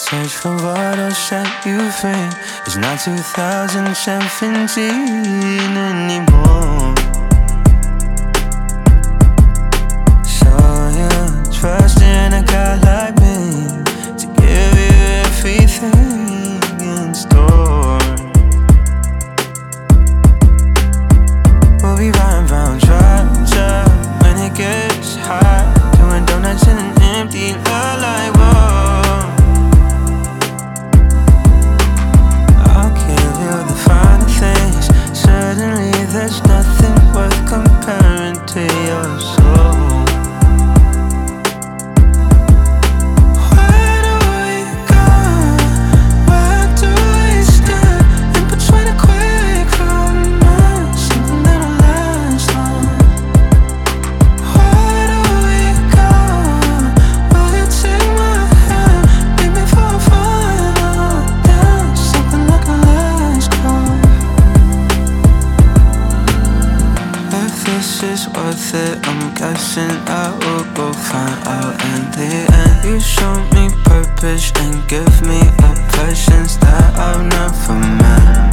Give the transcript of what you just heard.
search for what'll set you free. It's not 2017 anymore. So you trust in a guy like me to give you everything in store. We'll be riding round Georgia when it gets hot, doing donuts in an empty lot like whoa. I'll give you the finer things. Suddenly there's nothing worth comparing to your soul. Where do we go? Where do we stand? In between a quick romance, something that'll last long. Where do we go? Will you take my hand? Meet me for a final dance, something like a last call. If this is worth it, I'm guessing I will go find out in the end. You show me purpose and give me a presence that I've never met.